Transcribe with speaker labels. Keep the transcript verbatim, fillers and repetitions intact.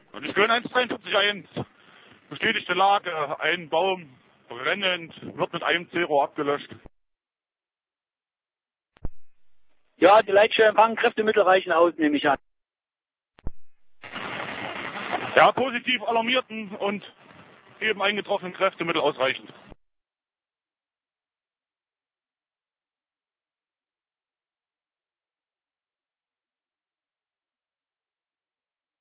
Speaker 1: Und ich Köln eins dreiundvierzig eins. Bestätigte Lage, ein Baum brennend, wird mit einem C-Rohr abgelöscht.
Speaker 2: Ja, die Leitstelle empfangen, Kräftemittel reichen aus, nehme ich an.
Speaker 1: Ja, positiv alarmierten und eben eingetroffenen Kräftemittel ausreichend.